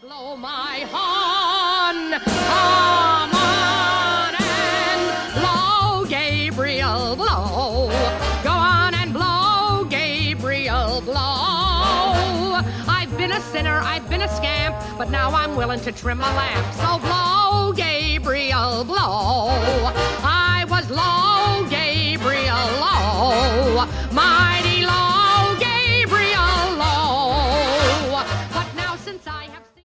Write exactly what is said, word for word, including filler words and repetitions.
Blow my horn, come on and blow, Gabriel, blow. Go on and blow, Gabriel, blow. I've been a sinner, I've been a scamp, but now I'm willing to trim my lamp. So blow, Gabriel, blow. I was lost.